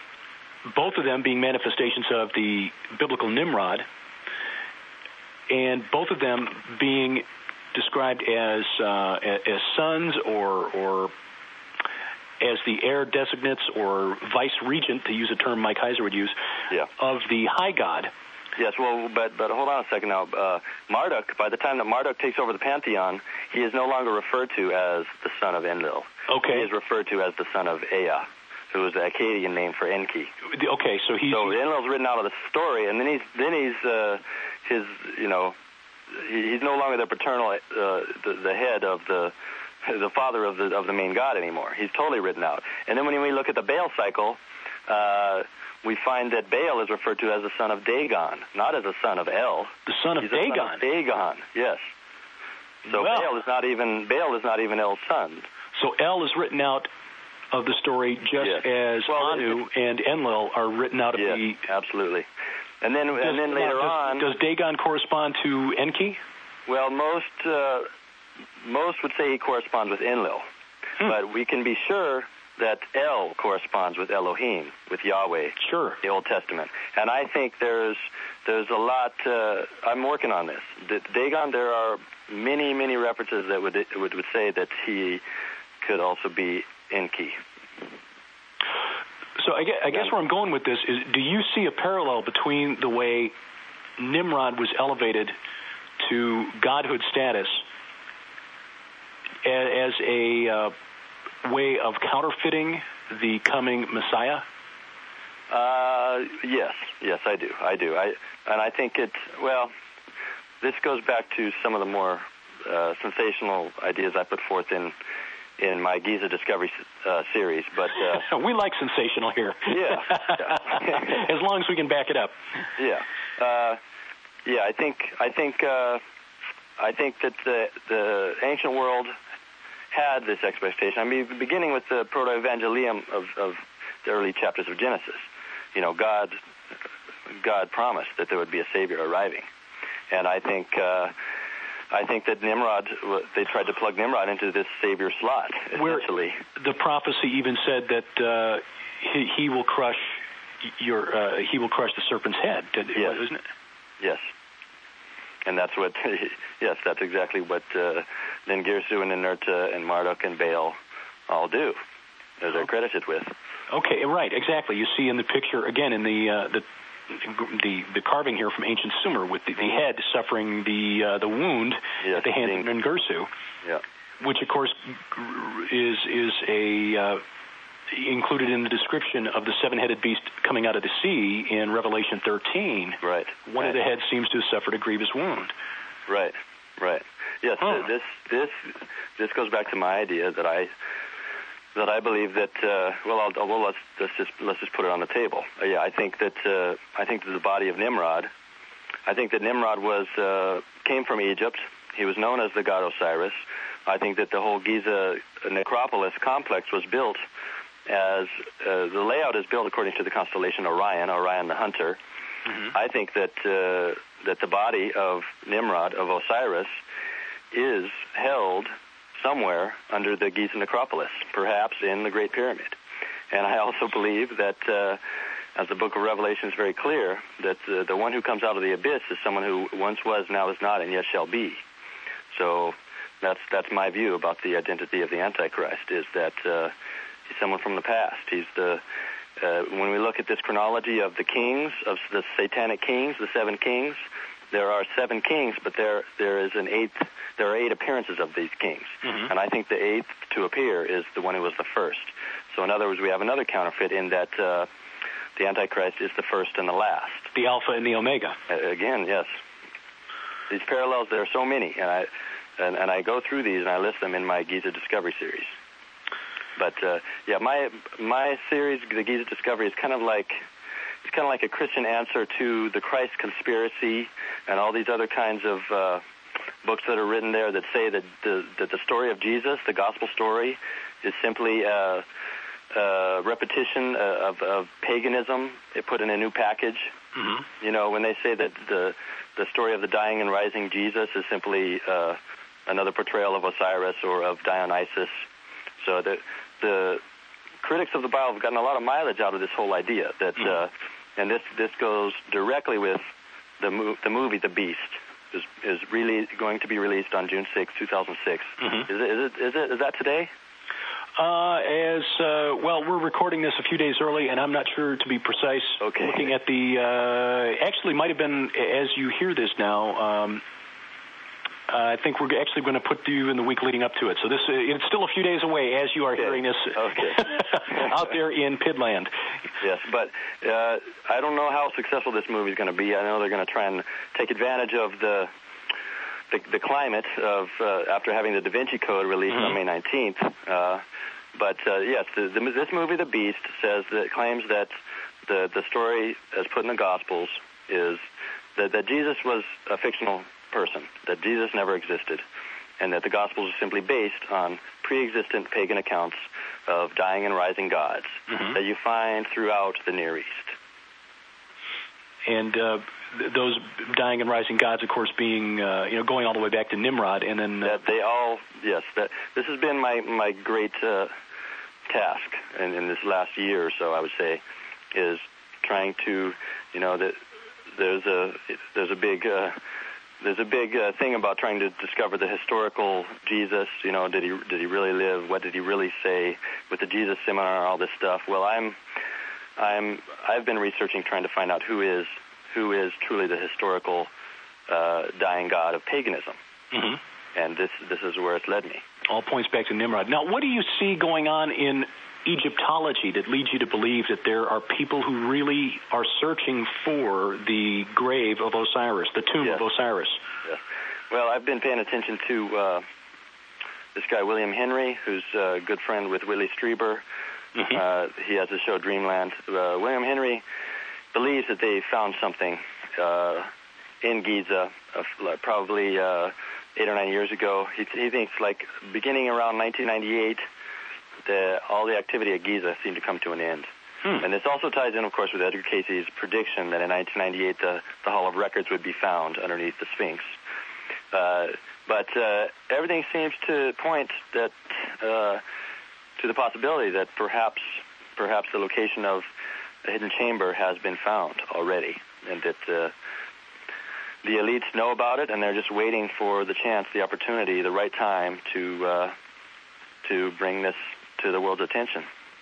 both of them being manifestations of the biblical Nimrod, and both of them being described as uh, as sons or or as the heir designates or vice regent, to use a term Mike Heiser would use, yeah. of the high god. Yes, well, but but hold on a second now. Uh, Marduk, by the time that Marduk takes over the pantheon, he is no longer referred to as the son of Enlil. Okay. He is referred to as the son of Ea, who is the Akkadian name for Enki. Okay, so he's... So Enlil's written out of the story, and then he's, then he's uh, his, you know, he, he's no longer the paternal, uh, the, the head of the... the father of the of the main god anymore. He's totally written out. And then when we look at the Baal cycle, uh, we find that Baal is referred to as the son of Dagon, not as the son of El. The son of He's Dagon. Son of Dagon, yes. So well, Baal is not even Baal is not even El's son. So El is written out of the story just yes. as well, Anu and Enlil are written out of yes, the. Absolutely. And then does, and then later does, on, does Dagon correspond to Enki? Well, most uh, most would say he corresponds with Enlil. Hmm. But we can be sure that El corresponds with Elohim, with Yahweh, sure, the Old Testament. And I think there's there's a lot. Uh, I'm working on this. The, Dagon, there are many, many references that would, would would say that he could also be Enki. So I guess, I guess where I'm going with this is, do you see a parallel between the way Nimrod was elevated to godhood status as a uh, way of counterfeiting the coming Messiah? Uh, yes, yes, I do, I do, I and I think it. Well, this goes back to some of the more uh, sensational ideas I put forth in in my Giza Discovery uh, series, but uh, we like sensational here. Yeah, yeah. As long as we can back it up. Yeah, uh, yeah. I think I think uh, I think that the the ancient world had this expectation. I mean, beginning with the proto-evangelium of, of the early chapters of Genesis, you know, God God promised that there would be a Savior arriving, and I think uh, I think that Nimrod, they tried to plug Nimrod into this Savior slot, essentially. Where the prophecy even said that uh, he, he will crush your uh, he will crush the serpent's head, yes. Isn't it? Yes. And that's what, yes, that's exactly what uh, Ningirsu and Ninurta and Marduk and Baal all do. They're credited with. Okay, right, exactly. You see in the picture, again, in the uh, the, the the carving here from ancient Sumer with the, the head suffering the uh, the wound yes, at the hands being, of Ningirsu, yeah. which, of course, is, is a... Uh, included in the description of the seven-headed beast coming out of the sea in Revelation thirteen. Right. One right. of the heads seems to have suffered a grievous wound. Right. Right. Yes. Huh. This this this goes back to my idea that I that I believe that uh, well, I'll, well let's, let's just let's just put it on the table. Uh, yeah, I think that uh, I think that the body of Nimrod. I think that Nimrod was uh, came from Egypt. He was known as the god Osiris. I think that the whole Giza necropolis complex was built as uh, the layout is built according to the constellation Orion, Orion the Hunter. Mm-hmm. I think that uh, that the body of Nimrod, of Osiris, is held somewhere under the Giza necropolis, perhaps in the Great Pyramid. And I also believe that, uh, as the book of Revelation is very clear, that uh, the one who comes out of the abyss is someone who once was, now is not, and yet shall be. So that's that's my view about the identity of the Antichrist, is that uh, he's someone from the past. He's the uh, when we look at this chronology of the kings, of the satanic kings, the seven kings, there are seven kings, but there there is an eighth. There are eight appearances of these kings, mm-hmm. and I think the eighth to appear is the one who was the first. So, in other words, we have another counterfeit in that uh, the Antichrist is the first and the last, the Alpha and the Omega. Uh, again, yes. These parallels, there are so many, and I and, and I go through these and I list them in my Giza Discovery series. But uh, yeah, my my series, the Giza Discovery, is kind of like it's kind of like a Christian answer to the Christ conspiracy and all these other kinds of uh, books that are written there that say that the that the story of Jesus, the gospel story, is simply a, a repetition of, of paganism. It put in a new package. Mm-hmm. You know, when they say that the the story of the dying and rising Jesus is simply uh, another portrayal of Osiris or of Dionysus. So the the critics of the Bible have gotten a lot of mileage out of this whole idea that, mm-hmm. uh, and this this goes directly with the mo- the movie The Beast is is really going to be released on June sixth, two thousand six. Mm-hmm. Is it is it is it is that today? Uh, as uh, well, we're recording this a few days early, and I'm not sure to be precise. Okay. Looking at the, uh, actually, might have been as you hear this now. Um, I think we're actually going to put you in the week leading up to it. So this uh, it's still a few days away as you are okay. hearing this okay. out there in Pidland. Yes, but uh, I don't know how successful this movie is going to be. I know they're going to try and take advantage of the the, the climate of uh, after having the Da Vinci Code released mm-hmm. on May nineteenth. Uh, but uh, yes, the, the, this movie, The Beast, says that claims that the the story, as put in the Gospels, is that, that Jesus was a fictional person, that Jesus never existed, and that the Gospels are simply based on pre-existent pagan accounts of dying and rising gods mm-hmm. that you find throughout the Near East. And uh, th- those dying and rising gods, of course, being uh, you know going all the way back to Nimrod, and then uh, that they all yes. That this has been my my great uh, task in, in this last year or so, I would say, is trying to you know that there's a there's a big uh, there's a big uh, thing about trying to discover the historical Jesus. You know, did he did he really live? What did he really say? With the Jesus Seminar, all this stuff. Well, I'm I'm I've been researching, trying to find out who is who is truly the historical uh, dying god of paganism, mm-hmm. and this this is where it's led me. All points back to Nimrod. Now, what do you see going on in Egyptology that leads you to believe that there are people who really are searching for the grave of Osiris, the tomb yes. of Osiris? Yes. Well, I've been paying attention to uh, this guy, William Henry, who's a good friend with Whitley Strieber. Mm-hmm. Uh, he has the show Dreamland. Uh, William Henry believes that they found something uh, in Giza, uh, probably uh, eight or nine years ago. He, he thinks, like, beginning around nineteen ninety-eight, the, all the activity at Giza seemed to come to an end. Hmm. And this also ties in, of course, with Edgar Casey's prediction that in nineteen ninety-eight the, the Hall of Records would be found underneath the Sphinx. Uh, but uh, everything seems to point that uh, to the possibility that perhaps perhaps the location of a hidden chamber has been found already, and that uh, the elites know about it, and they're just waiting for the chance, the opportunity, the right time to uh, to bring this to the world's attention.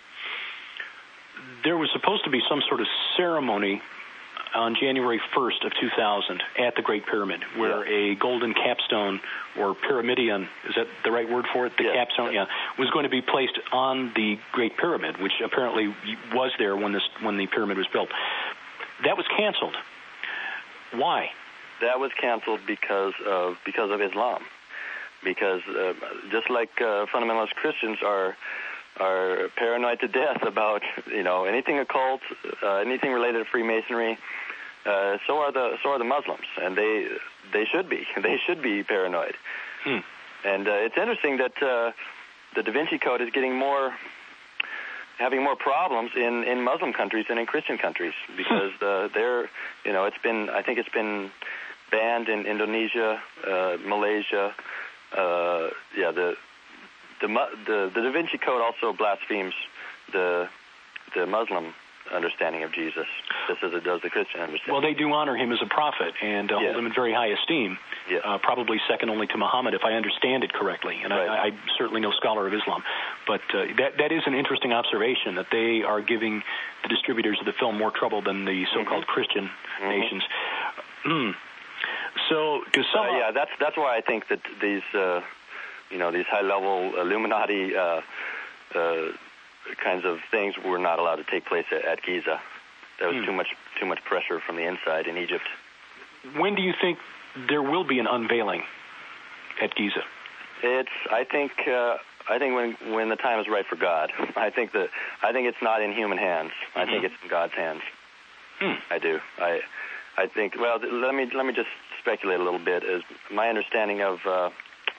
There was supposed to be some sort of ceremony on January first of two thousand at the Great Pyramid, where yeah. a golden capstone, or pyramidion, is that the right word for it? The yeah. capstone, yeah, was going to be placed on the Great Pyramid, which apparently was there when this when the pyramid was built. That was canceled. Why? That was canceled because of because of Islam. Because uh, just like uh, fundamentalist Christians are are paranoid to death about you know anything occult, uh, anything related to Freemasonry. Uh, so are the so are the Muslims, and they they should be they should be paranoid. Hmm. And uh, it's interesting that uh, the Da Vinci Code is getting more having more problems in, in Muslim countries than in Christian countries, because uh, they're you know it's been I think it's been banned in Indonesia, uh, Malaysia. Uh, yeah, the the the the Da Vinci Code also blasphemes the the Muslim understanding of Jesus, just as it does the Christian understanding. Well, they do honor him as a prophet and uh, yes. hold him in very high esteem, yes. uh, probably second only to Muhammad, if I understand it correctly. And right. I, I'm certainly no scholar of Islam. But uh, that that is an interesting observation, that they are giving the distributors of the film more trouble than the so-called mm-hmm. Christian mm-hmm. nations. Mm. So, to sum uh, up... Yeah, that's, that's why I think that these, uh, you know, these high-level Illuminati uh, uh, kinds of things were not allowed to take place at, at Giza. There was mm. too much too much pressure from the inside in Egypt. When do you think there will be an unveiling at Giza? It's I think uh, I think when when the time is right for God. I think that I think it's not in human hands. Mm-hmm. I think it's in God's hands. Mm. I do. I I think. Well, let me let me just speculate a little bit. Is my understanding of uh,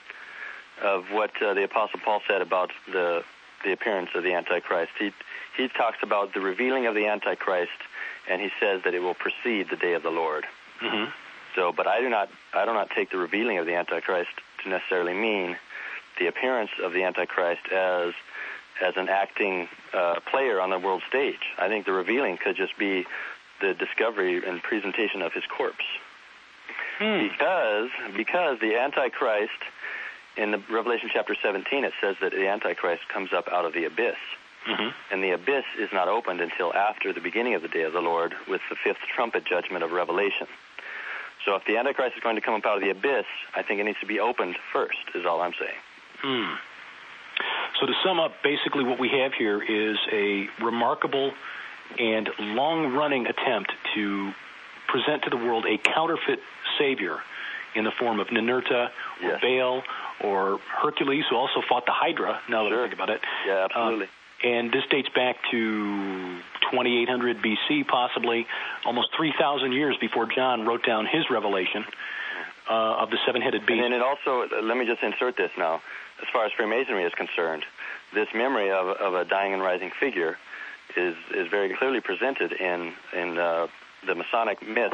of what uh, the Apostle Paul said about the the appearance of the Antichrist. He he talks about the revealing of the Antichrist, and he says that it will precede the day of the Lord. Mm-hmm. So, but I do not I do not take the revealing of the Antichrist to necessarily mean the appearance of the Antichrist as as an acting uh, player on the world stage. I think the revealing could just be the discovery and presentation of his corpse. Hmm. Because because the Antichrist, in the Revelation chapter seventeen, it says that the Antichrist comes up out of the abyss. Mm-hmm. And the abyss is not opened until after the beginning of the day of the Lord with the fifth trumpet judgment of Revelation. So if the Antichrist is going to come up out of the abyss, I think it needs to be opened first, is all I'm saying. Hmm. So to sum up, basically what we have here is a remarkable and long-running attempt to present to the world a counterfeit savior in the form of Ninurta, or yes. Baal, or Hercules, who also fought the Hydra, now that sure. I think about it. Yeah, absolutely. Um, and this dates back to twenty-eight hundred B C, possibly, almost three thousand years before John wrote down his revelation uh, of the seven-headed beast. And then it also, let me just insert this now, as far as Freemasonry is concerned, this memory of, of a dying and rising figure is is very clearly presented in in uh, the Masonic myth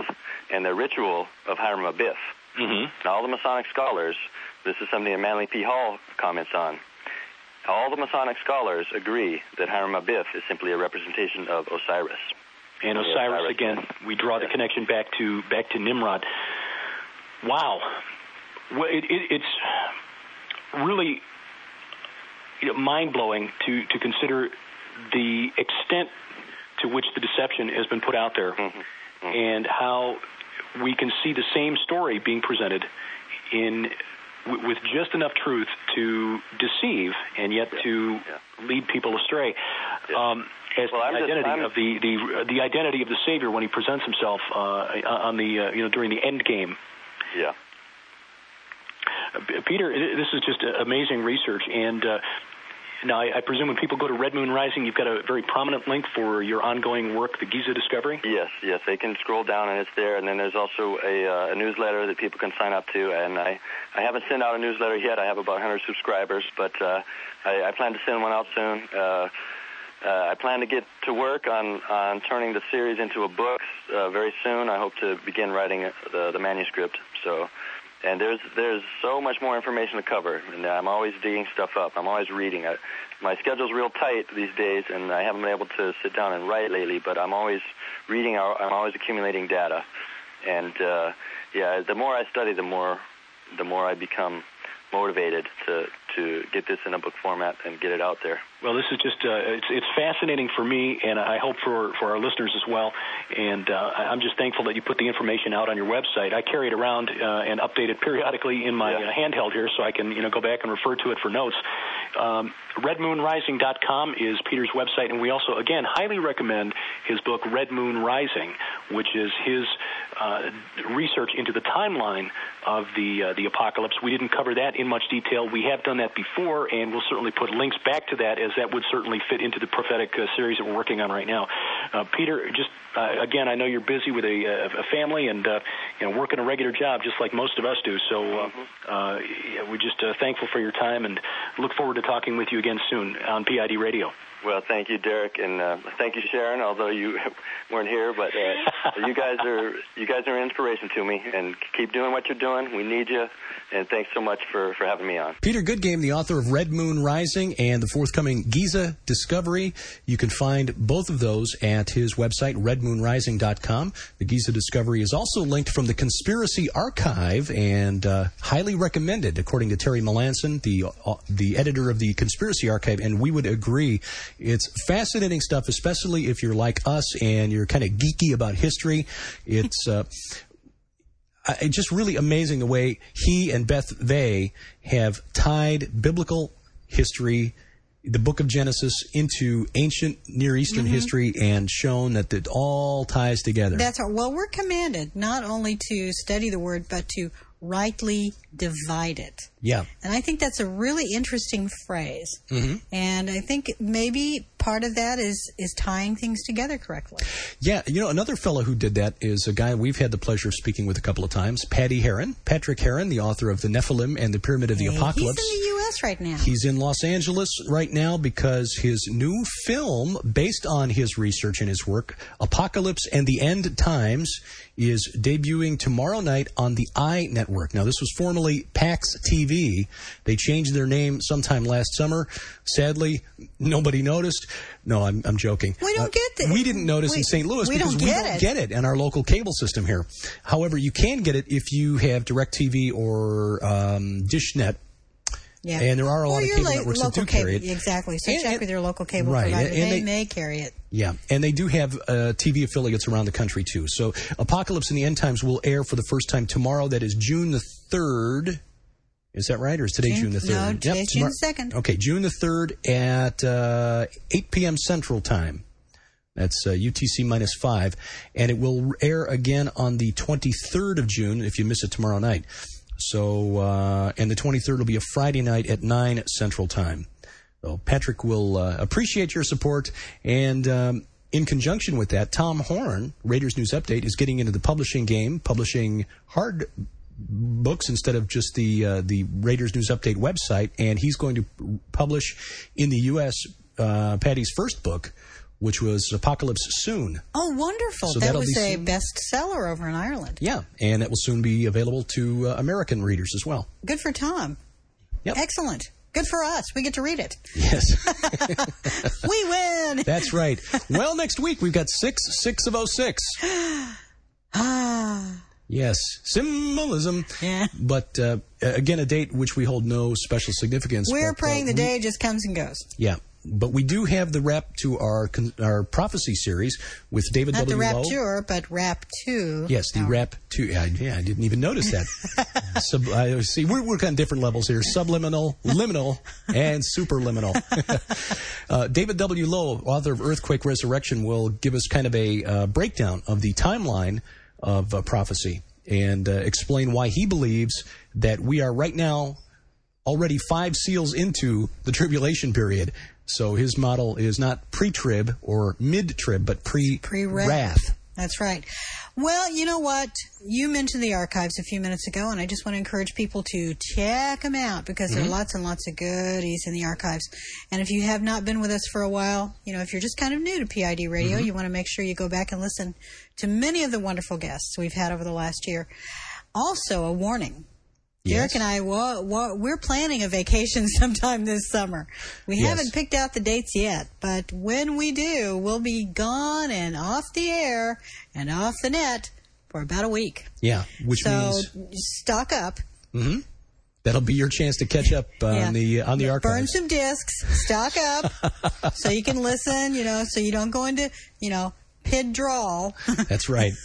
and the ritual of Hiram Abiff. Mm-hmm. And all the Masonic scholars, this is something that Manly P. Hall comments on, all the Masonic scholars agree that Hiram Abiff is simply a representation of Osiris. And Osiris, again, we draw the connection back to back to Nimrod. Wow. Well, it, it, it's really you know, mind-blowing to, to consider the extent to which the deception has been put out there, mm-hmm. Mm-hmm. and how we can see the same story being presented in w- with just enough truth to deceive and yet yeah. to yeah. lead people astray. Yeah. Um, as well, the identity just, of the, the the identity of the Savior when he presents himself uh, on the uh, you know during the end game. Yeah. Uh, Peter, this is just amazing research, and uh, now I, I presume when people go to Red Moon Rising, you've got a very prominent link for your ongoing work, the Giza Discovery. Yes, yes, they can scroll down and it's there, and then there's also a, uh, a newsletter that people can sign up to. And I, I haven't sent out a newsletter yet. I have about one hundred subscribers, but uh, I, I plan to send one out soon. Uh, Uh, I plan to get to work on, on turning the series into a book uh, very soon. I hope to begin writing the, the manuscript. So, and there's there's so much more information to cover, and I'm always digging stuff up. I'm always reading. I, my schedule's real tight these days, and I haven't been able to sit down and write lately. But I'm always reading. I'm always accumulating data, and uh, yeah, the more I study, the more the more I become motivated to to get this in a book format and get it out there. Well, this is just, uh, it's, it's fascinating for me, and I hope for, for our listeners as well, and uh, I'm just thankful that you put the information out on your website. I carry it around uh, and update it periodically in my yeah. uh, handheld here so I can, you know, go back and refer to it for notes. Um, red moon rising dot com is Peter's website, and we also, again, highly recommend his book, Red Moon Rising, which is his uh, research into the timeline of the uh, the apocalypse. We didn't cover that in much detail. We have done that before, and we'll certainly put links back to that, as that would certainly fit into the prophetic uh, series that we're working on right now. Uh, Peter, just uh, again, I know you're busy with a, a family and uh, you know working a regular job, just like most of us do. So uh, uh, we're just uh, thankful for your time, and look forward to talking with you again soon on P I D Radio. Well, thank you, Derek, and uh, thank you, Sharon. Although you weren't here, but uh, you guys are you guys are an inspiration to me, and keep doing what you're doing. We need you, and thanks so much for, for having me on. Peter Goodgame, the author of Red Moon Rising and the forthcoming Giza Discovery. You can find both of those at his website, red moon rising dot com. The Giza Discovery is also linked from the Conspiracy Archive and uh, highly recommended, according to Terry Melanson, the uh, the editor of the Conspiracy Archive, and we would agree. It's fascinating stuff, especially if you're like us and you're kind of geeky about history. It's uh, just really amazing the way he and Beth Vey have tied biblical history, the book of Genesis, into ancient Near Eastern mm-hmm. history and shown that it all ties together. That's right. Well, we're commanded not only to study the Word, but to rightly divide it. Yeah. And I think that's a really interesting phrase. Mm-hmm. And I think maybe part of that is, is tying things together correctly. Yeah. You know, another fellow who did that is a guy we've had the pleasure of speaking with a couple of times, Patty Heron. Patrick Heron, the author of The Nephilim and the Pyramid of the hey, Apocalypse. He's in the U S right now. He's in Los Angeles right now because his new film, based on his research and his work, Apocalypse and the End Times, is debuting tomorrow night on the I Network. Now, this was formerly PAX T V. They changed their name sometime last summer. Sadly, nobody noticed. No, I'm, I'm joking. We don't uh, get this. We didn't notice we, in Saint Louis we because don't we get don't it. get it in our local cable system here. However, you can get it if you have DirecTV or um, DishNet. Yeah. And there are a or lot of cable networks that do cable, carry it. Exactly. So and, check and, with your local cable right, provider. And, and they, they may carry it. Yeah, and they do have uh, T V affiliates around the country, too. So Apocalypse and the End Times will air for the first time tomorrow. That is June the third. Is that right, or is today June, June the third? No, today's yep, June the second. Okay, June the third at uh, eight p.m. Central Time. That's uh, U T C minus five. And it will air again on the twenty-third of June if you miss it tomorrow night. So, uh, and the twenty-third will be a Friday night at nine Central Time. So Patrick will uh, appreciate your support. And um, in conjunction with that, Tom Horn, Raiders News Update, is getting into the publishing game, publishing hard books instead of just the uh, the Raiders News Update website. And he's going to publish in the U S uh, Patty's first book, which was Apocalypse Soon. Oh, wonderful. So that that'll was be a soon. bestseller over in Ireland. Yeah, and it will soon be available to uh, American readers as well. Good for Tom. Yep. Excellent. Good for us. We get to read it. Yes. We win. That's right. Well, next week we've got six, six of oh six. Ah. Yes, symbolism. Yeah. But, uh, again, a date which we hold no special significance. We're but, praying uh, the we- day just comes and goes. Yeah. But we do have the wrap to our con- our prophecy series with David Not W. the Lowe. rapture, but rap two. Yes, the No. rap to. Yeah, yeah, I didn't even notice that. Sub, I see, we're we're on different levels here: subliminal, liminal, and superliminal. uh, David W. Lowe, author of Earthquake Resurrection, will give us kind of a uh, breakdown of the timeline of uh, prophecy and uh, explain why he believes that we are right now already five seals into the tribulation period. So his model is not pre-trib or mid-trib, but pre-wrath. Pre-wrath. That's right. Well, you know what? You mentioned the archives a few minutes ago, and I just want to encourage people to check them out because Mm-hmm. there are lots and lots of goodies in the archives. And if you have not been with us for a while, you know, if you're just kind of new to P I D Radio, Mm-hmm. you want to make sure you go back and listen to many of the wonderful guests we've had over the last year. Also, a warning. Derek Yes. and I, well, well, we're planning a vacation sometime this summer. We Yes. haven't picked out the dates yet, but when we do, we'll be gone and off the air and off the net for about a week. Yeah, which so means stock up. hmm that'll be your chance to catch up uh, Yeah. on the on the Burn archives. some discs, stock up, so you can listen, you know, so you don't go into, you know, pid drawl. That's right.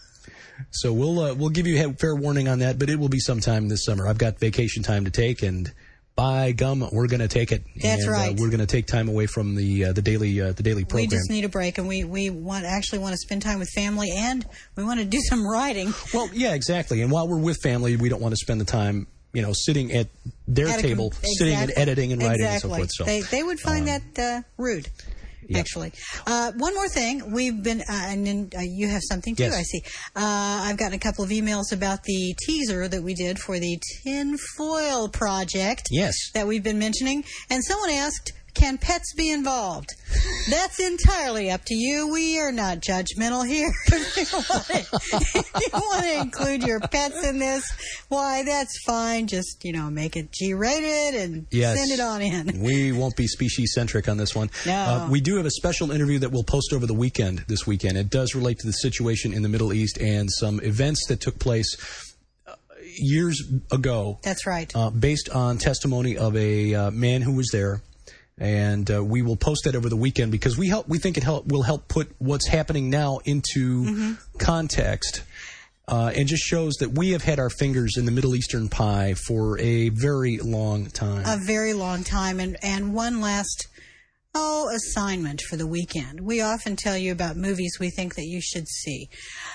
So we'll uh, we'll give you a fair warning on that, but it will be sometime this summer. I've got vacation time to take, and by gum, we're going to take it. That's and, right. Uh, we're going to take time away from the uh, the daily uh, the daily program. We just need a break, and we, we want actually want to spend time with family, and we want to do some writing. Well, yeah, exactly. And while we're with family, we don't want to spend the time, you know, sitting at their At a com- table, sitting and exactly. editing and writing exactly. and so forth. So they they would find um, that uh, rude. yeah. Actually, uh, one more thing. We've been, uh, and then uh, you have something too. Yes. I see. Uh, I've gotten a couple of emails about the teaser that we did for the Tinfoil project. Yes. That we've been mentioning, and someone asked, "Can pets be involved?" That's entirely up to you. We are not judgmental here. If you want to, if you want to include your pets in this, why, that's fine. Just, you know, make it G-rated and Yes. send it on in. We won't be species-centric on this one. No. Uh, we do have a special interview that we'll post over the weekend, this weekend. It does relate to the situation in the Middle East and some events that took place uh, years ago. That's right. Uh, based on testimony of a uh, man who was there. And uh, we will post that over the weekend because we help. We think it help, will help put what's happening now into Mm-hmm. context. Uh, and just shows that we have had our fingers in the Middle Eastern pie for a very long time. A very long time. And, and one last, oh, assignment for the weekend. We often tell you about movies we think that you should see.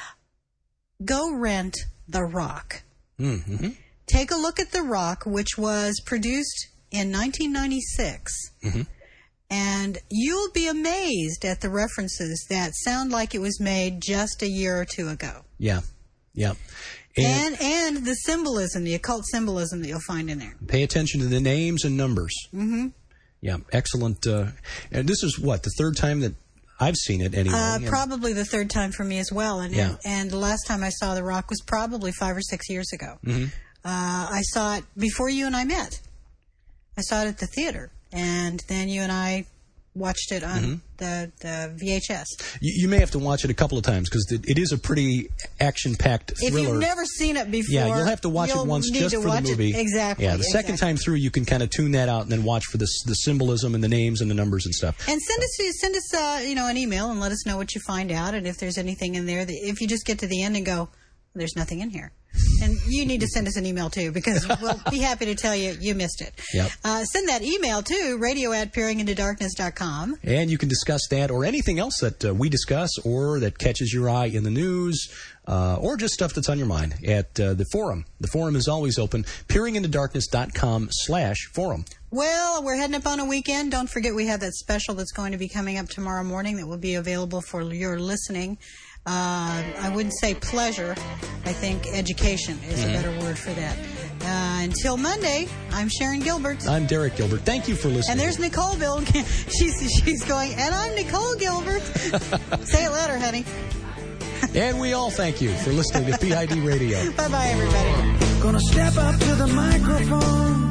Go rent The Rock. Mm-hmm. Take a look at The Rock, which was produced in nineteen ninety-six. Mm-hmm. And you'll be amazed at the references that sound like it was made just a year or two ago. Yeah, yeah. And, And and the symbolism, the occult symbolism that you'll find in there. pay attention to the names and numbers. Mm-hmm. Yeah, excellent. Uh, and this is what, the third time that I've seen it anyway. Uh, And- probably the third time for me as well. And, Yeah. and and the last time I saw The Rock was probably five or six years ago. Mm-hmm. Uh, I saw it before you and I met. I saw it at the theater, and then you and I watched it on Mm-hmm. the, the V H S. You, you may have to watch it a couple of times because it, it is a pretty action-packed If thriller. you've never seen it before, Yeah, you'll have to watch it you'll once need just to for watch the movie. It. Exactly. Yeah, the second exactly. time through, you can kind of tune that out and then watch for the the symbolism and the names and the numbers and stuff. And send us send us uh, you know an email and let us know what you find out, and if there's anything in there that if you just get to the end and go, there's nothing in here. And you need to send us an email, too, because we'll be happy to tell you you missed it. Yep. Uh, send that email to radio at peering into darkness dot com. And you can discuss that or anything else that uh, we discuss or that catches your eye in the news uh, or just stuff that's on your mind at uh, the forum. The forum is always open, peering into darkness dot com slash forum. Well, we're heading up on a weekend. Don't forget we have that special that's going to be coming up tomorrow morning that will be available for your listening Uh, I wouldn't say pleasure. I think education is Mm-hmm. a better word for that. Uh, until Monday, I'm Sharon Gilbert. I'm Derek Gilbert. Thank you for listening. And there's Nicole Bill. she's, she's going, and I'm Nicole Gilbert. Say it louder, honey. And we all thank you for listening to P I D Radio. Bye-bye, everybody. Gonna step up to the microphone.